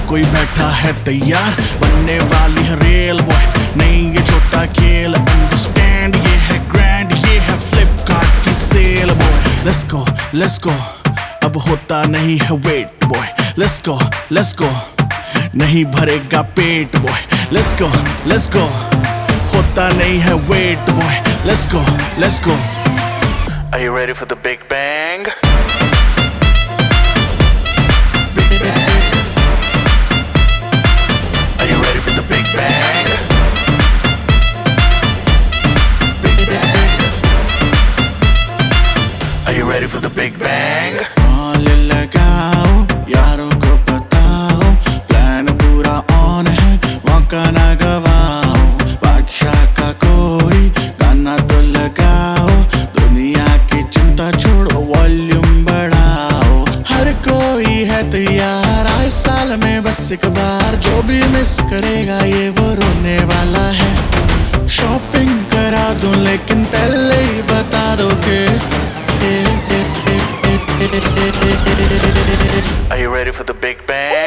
कोई बैठा है तैयार, बनने वाली है रियल बॉय, नहीं ये छोटा खेल। अंडरस्टैंड ये है ग्रैंड, ये है फ्लिपकार्ट की सेल बॉय। लेट्स गो अब होता नहीं है वेट बॉय। लेट्स गो नहीं भरेगा पेट बॉय। लेट्स गो होता नहीं है wait boy. Let's go Are you ready for the Big Bang? Big Bang. Are you ready for the Big Bang? Big Bang. Are you ready for the Big Bang? All लगाओ यारों को बताओ, plan पूरा on है, मौका ना गवाओ। बादशाह का कोई गाना तो लगाओ, दुनिया की चिंता छोड़ो, वॉल्यूम बढ़ाओ। हर कोई है तैयार, आए साल में बस एक बार, जो भी मिस करेगा ये वो रोने वाला है। शॉपिंग करा दूं लेकिन पहले ही बता दो कि Are you ready for the Big Bang?